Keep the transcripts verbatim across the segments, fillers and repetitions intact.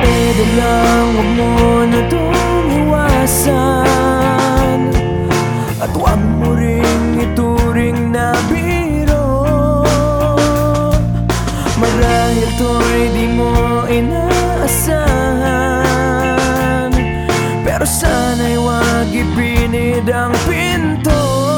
Pwede lang huwag mo na itong iwasan, at huwag mo ring ituring na biro. Marahil to'y di mo inaasahan, pero sana'y huwag ipinid ang pinto.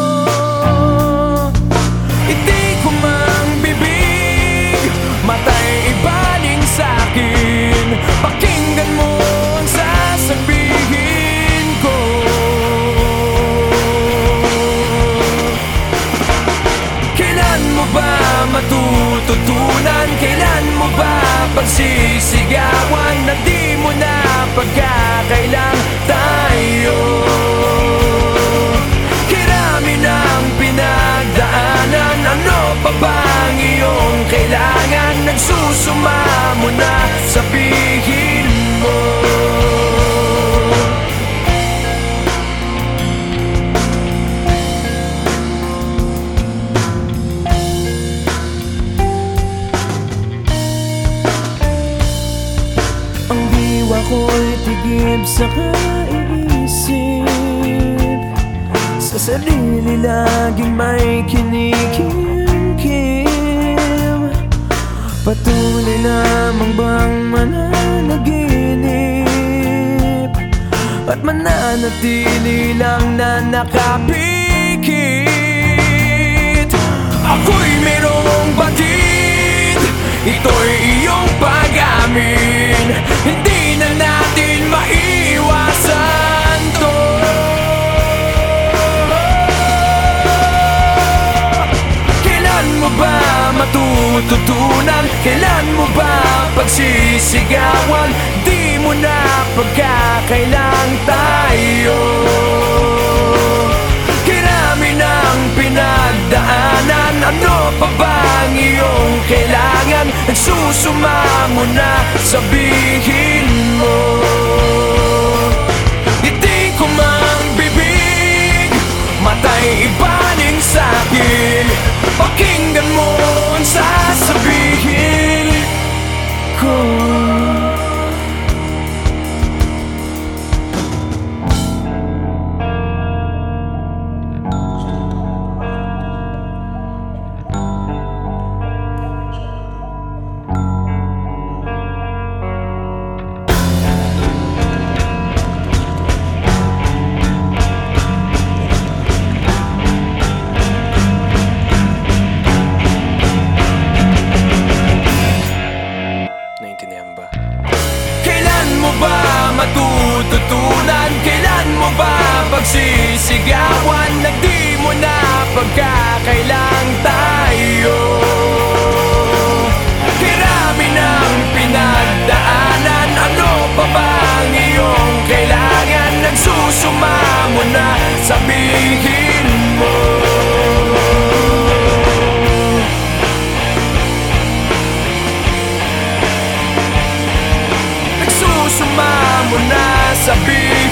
Hindi ko mang bibig, mata'y ibaling sa'kin. Pakinggan mo ang sasabihin ko. Kailan mo ba matututunan? Kailan mo ba pagsisigawan na di mo na pagkakailang tayo? Kirami ng pinagdaanan, ano pa bang iyong kailangan? Nagsusuma mo na, sabihin mo. Ang diwa ko'y tigib sa kaiisip, sa sarili laging may kinikim-kim. Patuloy lamang bang mananaginip at mananatili lang na nakapikit? Ako'y merong batid, ito'y iyong pag-amin. Hindi na natin maiiwasan to. Kailan mo ba matututunan? Kailan mo ba pagsisigawan? Di mo na pagkakailang tayo. Kirami ng pinagdaanan, ano pa bang iyong kailangan? Nagsusuma mo na, sabihin mo. Hindi ko mang bibig, mata'y ibaling sa'kin. Pakinggan mo ang sasabihin ko. Kailan mo ba matututunan? Kailan mo ba pagsisigawan na di mo na pagkakailang tayo? Kirami ng pinagdaanan, ano pa bang iyong kailangan? Nagsusuma mo na, sabihin mo. Nagsusuma mo na, sabihin